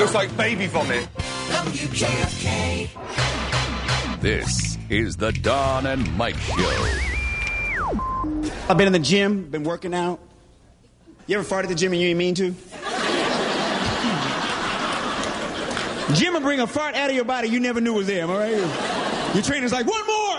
Looks like baby vomit. WJFK. This is the Don and Mike Show. I've been in the gym, been working out. You ever fart at the gym and you ain't mean to? Gym will bring a fart out of your body you never knew was there, all right? Your trainer's like, one more!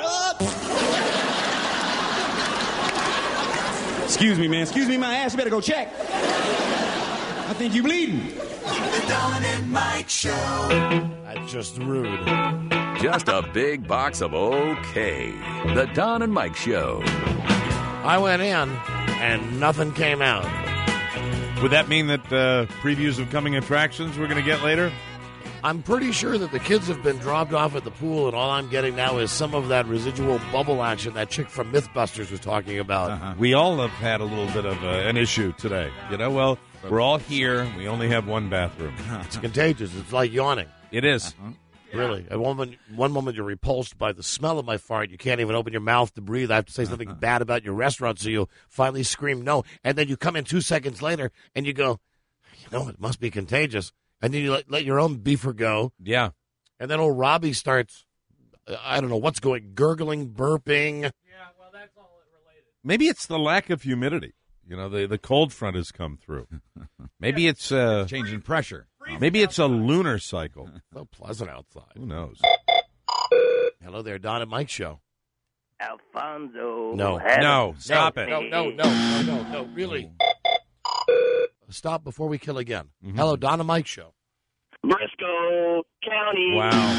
Excuse me, man. Excuse me, my ass. You better go check. I think you bleeding. The Don and Mike Show. That's just rude. Just a big box of okay. The Don and Mike Show. I went in, and nothing came out. Would that mean that previews of coming attractions we're going to get later? I'm pretty sure that the kids have been dropped off at the pool, and all I'm getting now is some of that residual bubble action that chick from Mythbusters was talking about. We all have had a little bit of an issue today. You know, well, we're all here. We only have one bathroom. It's contagious. It's like yawning. It is. Really. At one moment you're repulsed by the smell of my fart. You can't even open your mouth to breathe. I have to say something bad about your restaurant, so you finally scream no. And then you come in 2 seconds later, and you go, it must be contagious. And then you let your own beefer go. Yeah. And then old Robbie starts, I don't know what's going, gurgling, burping. Yeah, well, that's all it related. Maybe it's the lack of humidity. You know, the cold front has come through. Maybe it's change in pressure. Maybe it's a lunar cycle. So pleasant outside. Who knows? Hello there, Don and Mike Show. Alfonso. No, stop it. No, really. Stop before we kill again. Hello, Don and Mike Show. Briscoe County.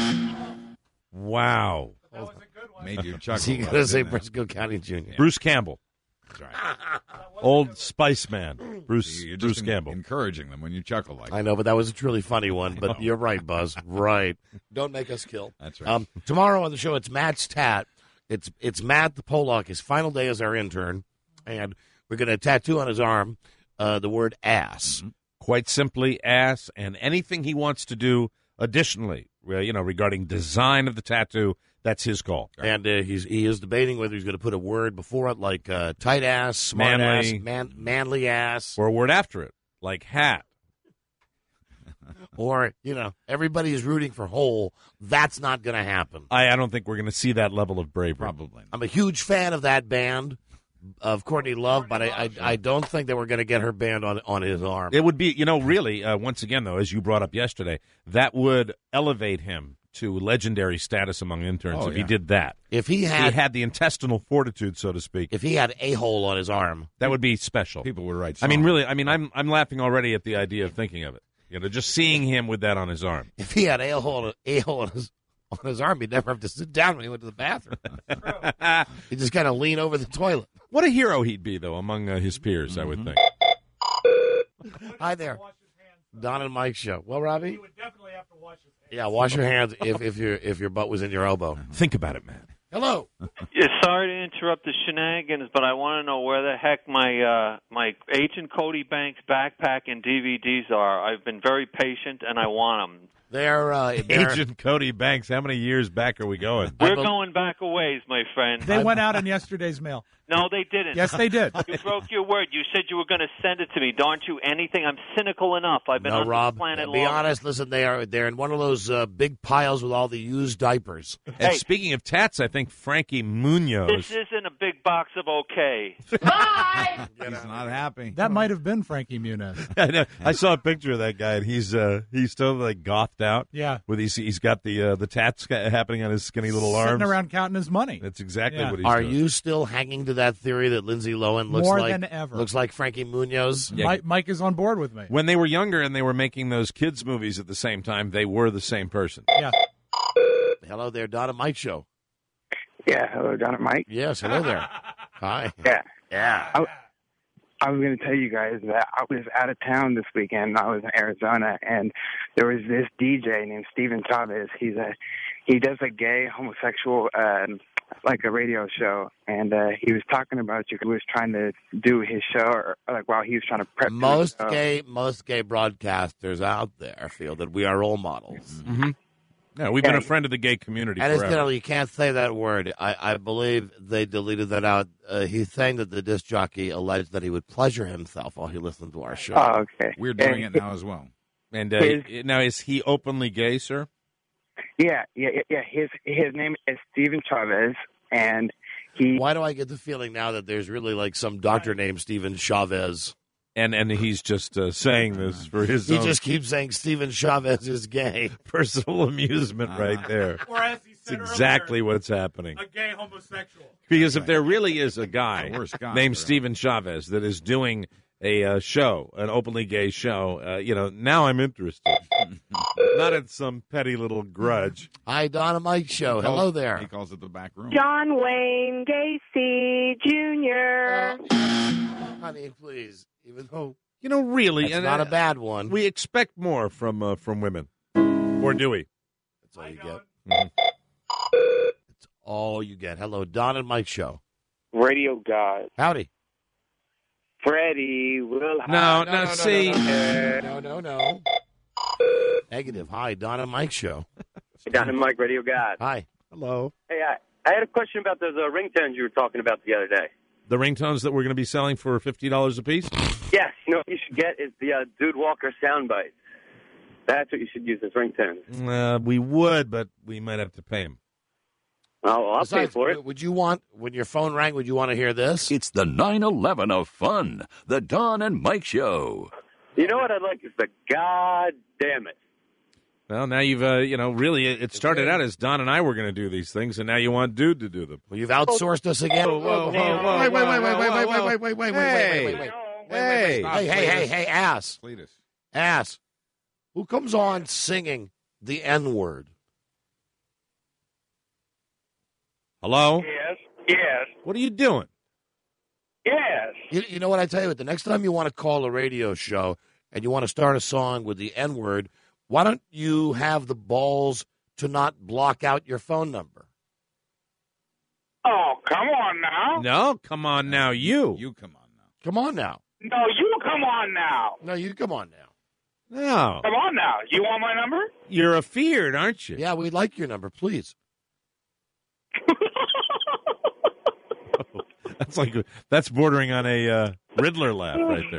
Wow. That was a good one. Made you chuckle. Is he going to say Briscoe County Jr.? Bruce Campbell. That's right. Old Spice Man. Bruce Campbell. Encouraging them when you chuckle like that. I know, but that was a truly funny one. But you're right, Buzz. Right. Don't make us kill. That's right. Tomorrow on the show, it's Matt's Tat. It's Matt the Pollock. His final day as our intern. And we're going to tattoo on his arm the word ass. Quite simply, ass, and anything he wants to do additionally, regarding design of the tattoo, that's his call. And he is debating whether he's going to put a word before it like tight ass, smart manly, ass, manly ass. Or a word after it, like hat. Or, everybody is rooting for Hole. That's not going to happen. I don't think we're going to see that level of bravery. Probably. I'm a huge fan of that band, of Courtney Love, but I don't think that we're going to get her band on his arm. It would be, really, once again, though, as you brought up yesterday, that would elevate him to legendary status among interns if he did that. If he had the intestinal fortitude, so to speak. If he had a hole on his arm, that would be special. People would write songs. I mean, really, I'm laughing already at the idea of thinking of it. Just seeing him with that on his arm. If he had a hole on his arm, he'd never have to sit down when he went to the bathroom. He'd just kind of lean over the toilet. What a hero he'd be, though, among his peers, I would think. Hi there. Don and Mike Show. Well, Robbie? He would definitely have to wash his hands. Yeah, wash your hands if your butt was in your elbow. Think about it, man. Hello. Yeah, sorry to interrupt the shenanigans, but I want to know where the heck my Agent Cody Banks backpack and DVDs are. I've been very patient, and I want them. They're Agent Cody Banks. How many years back are we going? We're going back a ways, my friend. They went out in yesterday's mail. No, they didn't. Yes, they did. You broke your word. You said you were going to send it to me. Don't you anything? I'm cynical enough. I've been on Rob, this planet be long. honest. Listen, they're in one of those big piles with all the used diapers. And speaking of tats, I think Frankie Munoz. This isn't a big box of okay. Bye! He's not happy. That might have been Frankie Muniz. I know. I saw a picture of that guy, and he's totally like gothed out. Yeah. With he's got the tats happening on his skinny little arms. Sitting around counting his money. That's exactly Yeah. what he's Are doing. you still hanging to that theory that Lindsay Lohan looks More like than ever. looks like Frankie Munoz? Yeah. Mike is on board with me. When they were younger and they were making those kids' movies at the same time, they were the same person. Yeah. Hello there, Don and Mike Show. Yeah, hello, Don and Mike. Yes, hello there. Hi. Yeah. I was going to tell you guys that I was out of town this weekend. I was in Arizona, and there was this DJ named Steven Chavez. He does a gay, homosexual, like a radio show, and he was talking about you. He was trying to do his show, or like while he was trying to prep. Most gay broadcasters out there feel that we are role models. Mm-hmm. Yeah, we've been a friend of the gay community And forever. incidentally, you can't say that word. I believe they deleted that out. He's saying that the disc jockey alleged that he would pleasure himself while he listened to our show. Oh, okay. We're doing it now as well. And His- now, is he openly gay, sir? Yeah. His name is Steven Chavez, and he. Why do I get the feeling now that there's really like some doctor named Steven Chavez? And he's just saying this for his He own just keeps saying Steven Chavez is gay. personal amusement right there. Or as he It's said exactly what's happening. a gay homosexual. Because if there really is a guy The worst guy, named right. Steven Chavez that is doing a show, an openly gay show, now I'm interested. Not at some petty little grudge. Hi, Donna Mike Show. He Hello calls- there. He calls it the back room. John Wayne Gacy Jr. Honey, please. Even though Really, it's not a bad one. We expect more from women, or do we? That's all you get. Mhm. That's all you get. Hello, Don and Mike Show. Radio God. Howdy. Freddie will No, see. No. Negative. Hi, Don and Mike Show. Down in Mike Radio God. Hi. Hello. Hey, I had a question about those ringtones you were talking about the other day. The ringtones that we're going to be selling for $50 a piece? Yes, you know what you should get is the Dude Walker soundbite. That's what you should use as ringtones. We would, but we might have to pay him. Oh, I'll pay Besides, for it. Would you want, when your phone rang, would you want to hear this? It's the 9/11 of fun. The Don and Mike Show. You know what I'd like is the God damn it. Well, now you've, really, it started out as Don and I were going to do these things, and now you want Dude to do them. Well, you've outsourced us again. Whoa. Wait. Hey. Hey, ass. Cletus. Ass. Who comes on singing the N-word? Hello? Yes. What are you doing? Yes. You know what I tell you? The next time you want to call a radio show and you want to start a song with the N-word, why don't you have the balls to not block out your phone number? Oh, come on now. No, come on now, you. You come on now. Come on now. No, you come on now. No, you come on now. No. Come on now. You want my number? You're afeared, aren't you? Yeah, we'd like your number, please. That's bordering on a Riddler laugh right there.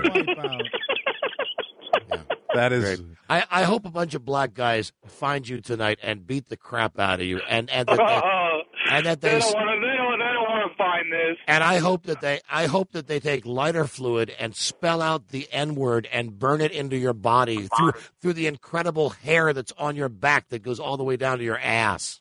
That is Great. I hope a bunch of black guys find you tonight and beat the crap out of you, and that They don't want to find this. and I hope that they take lighter fluid and spell out the N-word and burn it into your body through the incredible hair that's on your back that goes all the way down to your ass.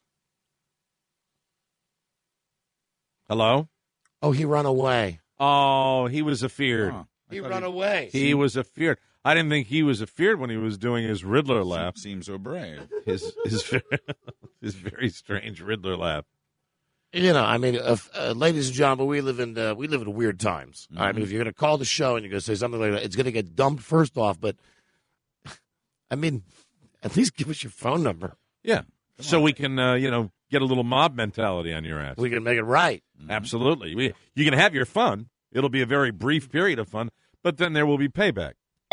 Hello? Oh, he run away. Oh, he was afeared. Huh. He run away. He was afeared. I didn't think he was afeared when he was doing his Riddler laugh. Seems so brave. His very strange Riddler laugh. You know, I mean, ladies and gentlemen, we live in weird times. Mm-hmm. I mean, if you're going to call the show and you're going to say something like that, it's going to get dumped first off. But I mean, at least give us your phone number. Yeah. So we can, get a little mob mentality on your ass. We can make it right. Absolutely. You can have your fun. It'll be a very brief period of fun, but then there will be payback.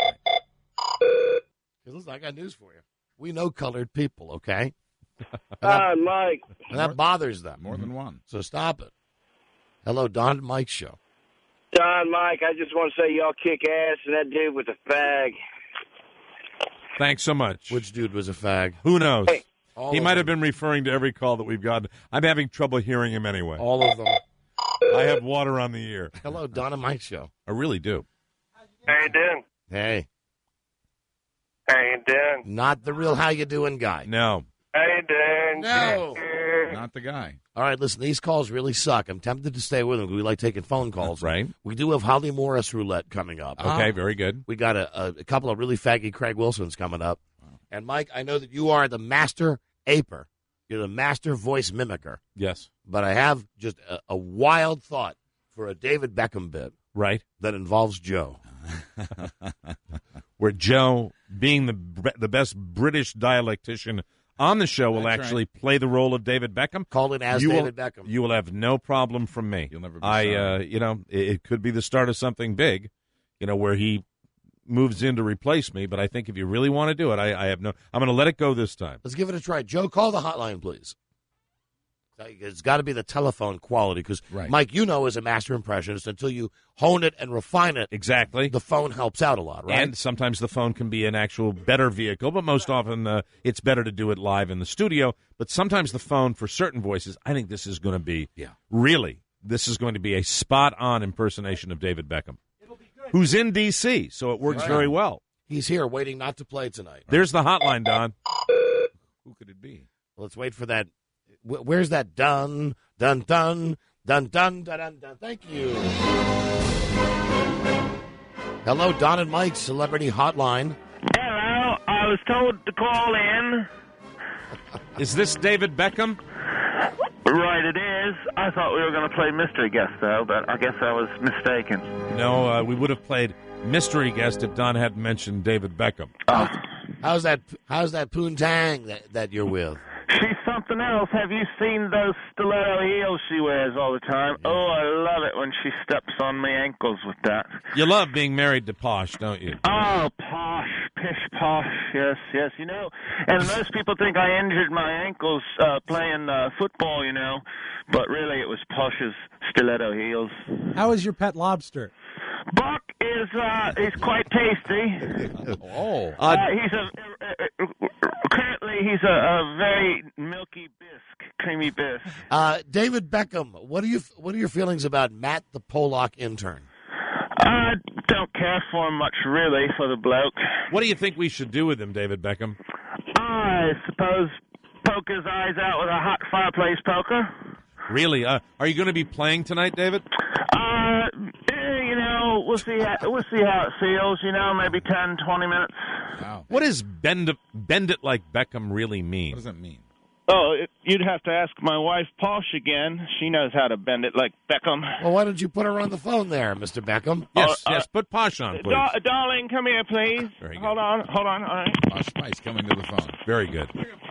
Listen, I got news for you. We know colored people, okay? Mike. And that bothers them. More than one. So stop it. Hello, Don and Mike Show. Don, Mike, I just want to say y'all kick ass, and that dude was a fag. Thanks so much. Which dude was a fag? Who knows? Hey. He might have been referring to every call that we've gotten. I'm having trouble hearing him anyway. All of them. I have water on the ear. Hello, Don and Mike Show. I really do. How you doing? Hey, How you doing? not the real how you doing guy. No. How you doing? No. Not the guy. All right, listen, these calls really suck. I'm tempted to stay with them because we like taking phone calls. Right. We do have Holly Morris roulette coming up. Okay, very good. We got a couple of really faggy Craig Wilsons coming up. And, Mike, I know that you are the master aper. You're the master voice mimicker. Yes. But I have just a wild thought for a David Beckham bit Right. that involves Joe. Where Joe, being the best British dialectician on the show, will That's actually play the role of David Beckham. Call it as You David will, Beckham. You will have no problem from me. You'll never be sorry. It could be the start of something big, where he moves in to replace me. But I think if you really want to do it, I'm going to let it go this time. Let's give it a try. Joe, call the hotline, please. it's got to be the telephone quality because, Right. Mike, you know, as a master impressionist, until you hone it and refine it, Exactly. the phone helps out a lot, right? And sometimes the phone can be an actual better vehicle, but most often it's better to do it live in the studio. But sometimes the phone, for certain voices, I think this is going to be this is going to be a spot-on impersonation of David Beckham, who's in D.C., so it works very well. He's here waiting not to play tonight. There's the hotline, Don. Who could it be? Let's wait for that. Where's that dun, dun, dun, dun, dun, dun, dun, dun. Thank you. Hello, Don and Mike, Celebrity Hotline. Hello, I was told to call in. Is this David Beckham? Right, it is. I thought we were going to play Mystery Guest, though, but I guess I was mistaken. No, we would have played Mystery Guest if Don hadn't mentioned David Beckham. How's that poontang that you're with? She's something else. Have you seen those stiletto heels she wears all the time? Oh, I love it when she steps on my ankles with that. You love being married to Posh, don't you? Oh, posh, pish posh, yes, yes. You know, and most people think I injured my ankles playing football, you know, but really it was Posh's stiletto heels. How is your pet lobster? Buck is he's quite tasty. Currently he's a very milky bisque, creamy bisque. David Beckham, what are your feelings about Matt the Pollock intern? I don't care for him much, really, for the bloke. What do you think we should do with him, David Beckham? I suppose poke his eyes out with a hot fireplace poker. Really? Are you going to be playing tonight, David? You know, we'll see how it feels, you know, maybe 10, 20 minutes. Wow. What does bend it like Beckham really mean? What does that mean? Oh, you'd have to ask my wife, Posh, again. She knows how to bend it like Beckham. Well, why don't you put her on the phone there, Mr. Beckham? Yes, put Posh on, please. Darling, come here, please. Very good. Hold on, all right. Posh Spice coming to the phone. Very good.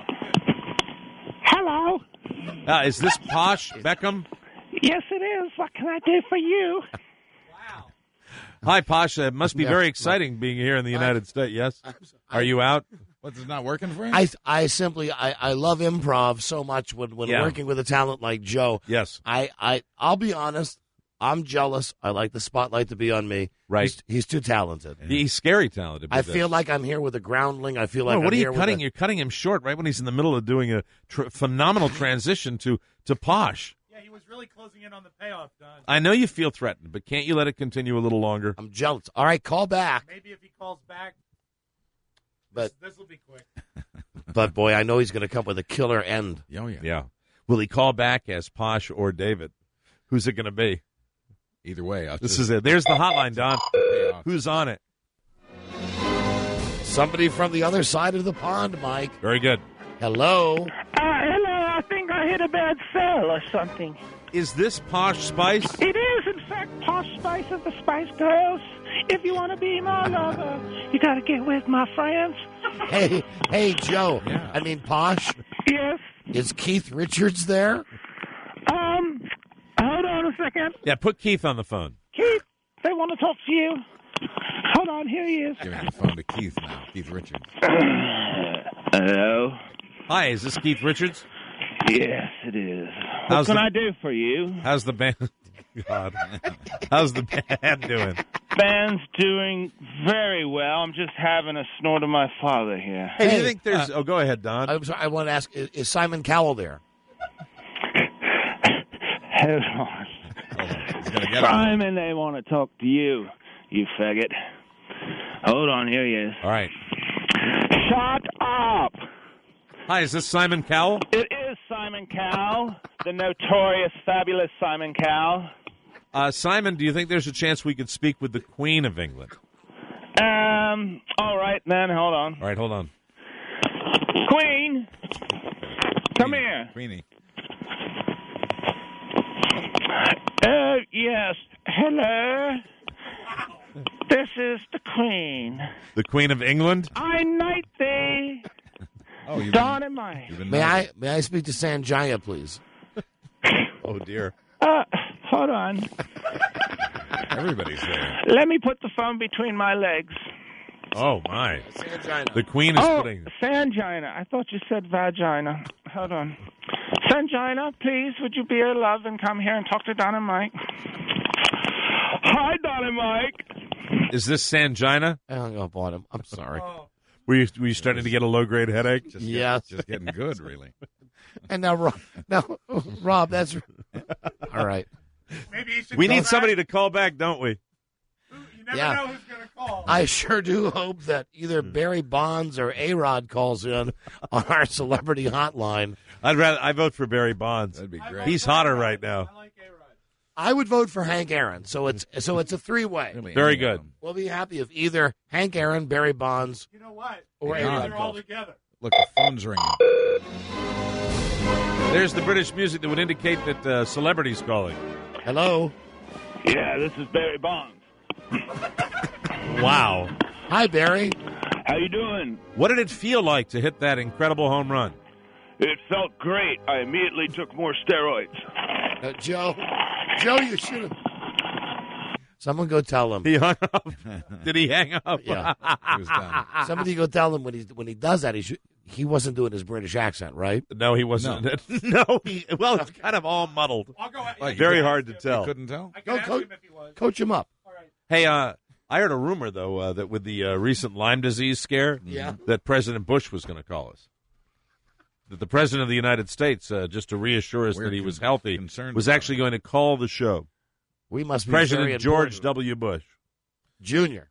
Hello. Is this Posh Beckham? Yes, it is. What can I do for you? Hi, Posh. It must be very exciting being here in the United States, yes? Are you out? What's it not working for him? I simply love improv so much when working with a talent like Joe. Yes. I'll be honest, I'm jealous. I like the spotlight to be on me. Right. He's too talented. He's scary talented. I feel like I'm here with a groundling. I feel like what I'm are here you cutting? with You're cutting him short right when he's in the middle of doing a phenomenal transition to Posh. Yeah, he was really closing in on the payoff, Don. I know you feel threatened, but can't you let it continue a little longer? I'm jealous. All right, call back. Maybe if he calls back, But this will be quick. But boy, I know he's going to come with a killer end. Oh, yeah. Yeah. Will he call back as Posh or David? Who's it going to be? Either way. This is it. There's the hotline, Don. Who's on it? Somebody from the other side of the pond, Mike. Very good. Hello. Hello. I think I hit a bad cell or something. Is this Posh Spice? It is, in fact, Posh Spice of the Spice Girls. If you want to be my lover, you got to get with my friends. Hey, Joe. Yeah. I mean, Posh. Yes. Is Keith Richards there? Hold on a second. Yeah, put Keith on the phone. Keith, they want to talk to you. Hold on, here he is. Giving the phone to Keith now. Keith Richards. Hello? Hi, is this Keith Richards? Yes, it is. How's What can I do for you? How's the band? God. How's the band doing? Band's doing very well. I'm just having a snort of my father here. Hey, do you think there's... go ahead, Don. I'm sorry, I want to ask, is Simon Cowell there? Hold on. He's going to get him. Simon, they want to talk to you, you faggot. Hold on, here he is. All right. Shut up! Hi, is this Simon Cowell? It is Simon Cowell, the notorious, fabulous Simon Cowell. Simon, do you think there's a chance we could speak with the Queen of England? All right, then, hold on. All right, hold on. Queen, come here. Queenie. Yes. Hello. This is the Queen. The Queen of England? I knight thee. Oh, Don and Mike. May I speak to Sanjaya, please? Oh, dear. Hold on. Everybody's there. Let me put the phone between my legs. Oh, my. Sanjaya. The Queen is Oh, putting... Sangina. I thought you said vagina. Hold on. Sangina, please, would you be a love and come here and talk to Don and Mike? Hi, Don and Mike. Is this Sangina? I hung up on him. I'm sorry. Were you starting to get a low-grade headache? Yes. Just getting good, really. And now, Rob, that's all right. Maybe you should We call need back. somebody to call back, don't we? You never Yeah. know who's going to call. I sure do hope that either Barry Bonds or A-Rod calls in on our celebrity hotline. I vote for Barry Bonds. That'd be great. He's hotter right now. I would vote for Hank Aaron. So it's a three-way. Really, Very any of good. them. We'll be happy if either Hank Aaron, Barry Bonds, You know what? or Maybe A-Rod they're all calls. together. Look, the phone's ringing. There's the British music that would indicate that celebrity's calling. Hello. Yeah, this is Barry Bonds. Wow. Hi, Barry. How you doing? What did it feel like to hit that incredible home run? It felt great. I immediately took more steroids. Joe, you should have. Someone go tell him. He hung up. Did he hang up? Yeah. He was done. Somebody go tell him when he does that. He wasn't doing his British accent, right? No, he wasn't. No, well, it's kind of all muddled. I'll go. Like, Very you hard to tell. You couldn't tell? I can ask him if he was. Coach him up. All right. Hey, I heard a rumor, though, that with the recent Lyme disease scare, Yeah. that President Bush was going to call us. That the President of the United States, just to reassure us We're that he was healthy, concerned was about actually going to call the show. We must be very President George important. W. Bush. Jr.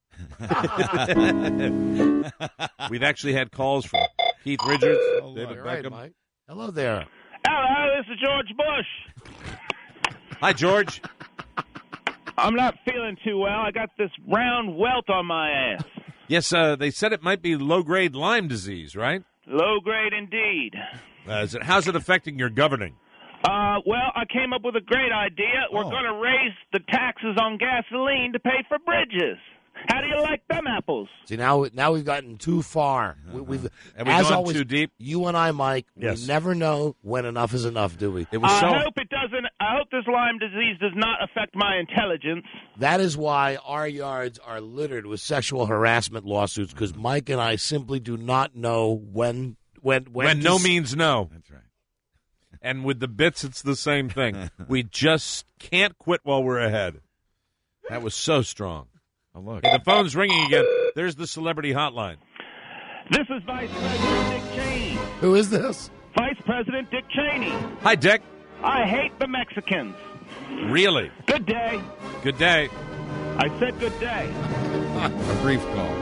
We've actually had calls from Keith Richards, David You're right, Beckham. Mike. Hello there. Hello, this is George Bush. Hi, George. I'm not feeling too well. I got this round welt on my ass. Yes, they said it might be low-grade Lyme disease, right? Low grade indeed. How's it affecting your governing? Well, I came up with a great idea. We're going to raise the taxes on gasoline to pay for bridges. How do you like them apples? See, now we've gotten too far. We've Have we as gone always, too deep? You and I, Mike, Yes. we never know when enough is enough, do we? It was so. I hope it doesn't. I hope this Lyme disease does not affect my intelligence. That is why our yards are littered with sexual harassment lawsuits, because Mike and I simply do not know when when to no means no. That's right. And with the bits, it's the same thing. We just can't quit while we're ahead. That was so strong. Oh, look. Hey, the phone's ringing again. There's the celebrity hotline. This is Vice President Dick Cheney. Who is this? Vice President Dick Cheney. Hi, Dick. I hate the Mexicans. Really? Good day. Good day. I said good day. A brief call.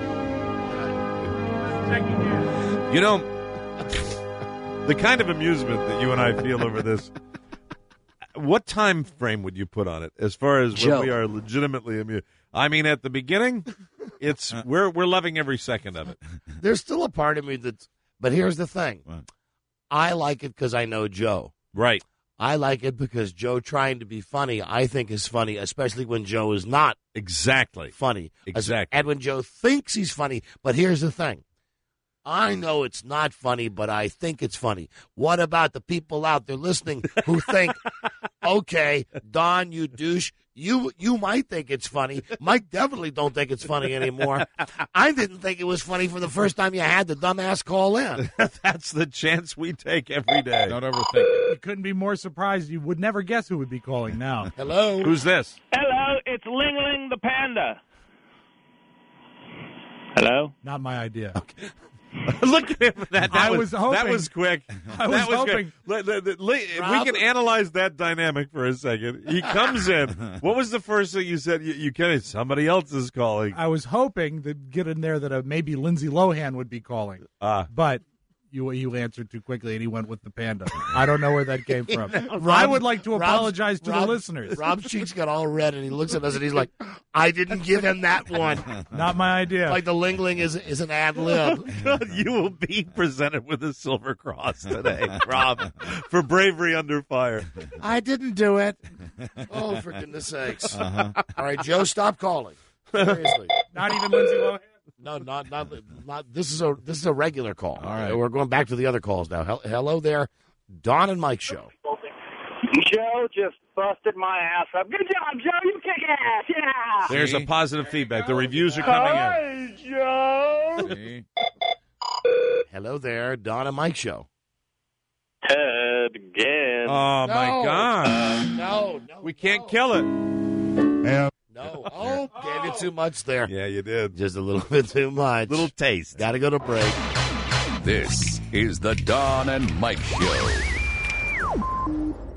You know, the kind of amusement that you and I feel over this, what time frame would you put on it as far as Joe. when we are legitimately amused? I mean, at the beginning, it's we're loving every second of it. There's still a part of me that's. But here's the thing. What? I like it because I know Joe. Right. I like it because Joe trying to be funny, I think is funny, especially when Joe is not Exactly. funny. Exactly. And when Joe thinks he's funny. But here's the thing. I know it's not funny, but I think it's funny. What about the people out there listening who think, okay, Don, you douche, you might think it's funny. Mike definitely don't think it's funny anymore. I didn't think it was funny from the first time you had the dumbass call in. That's the chance we take every day. Don't overthink it. You couldn't be more surprised. You would never guess who would be calling now. Hello? Who's this? Hello, it's Ling Ling the Panda. Hello? Not my idea. Look at him. That I was was hoping. That was quick. I was That was hoping. Quick. We Rob? can analyze that dynamic for a second. He comes in. What was the first thing you said? You can't. Somebody else is calling. I was hoping to get in there that maybe Lindsay Lohan would be calling, but you answered too quickly, and he went with the panda. I don't know where that came from. I would like to apologize to the listeners. Rob's cheeks got all red, and he looks at us, and he's like, I didn't give him that one. Not my idea. Like the Ling Ling is an ad lib. You will be presented with a silver cross today, Rob, for bravery under fire. I didn't do it. Oh, for goodness sakes. All right, Joe, stop calling. Seriously. Not even Lindsay Lohan. No, not. This is a regular call. All right. We're going back to the other calls now. Hello there, Don and Mike show. Joe just busted my ass up. Good job, Joe. You kick ass. Yeah. There's a positive feedback. The reviews are coming in. Hi, Joe. See? Hello there, Don and Mike show. Ted. again. Oh, my God. No. We can't kill it. No. Oh, gave you too much there. Yeah, you did. Just a little bit too much. Little taste. Got to go to break. This is the Don and Mike Show.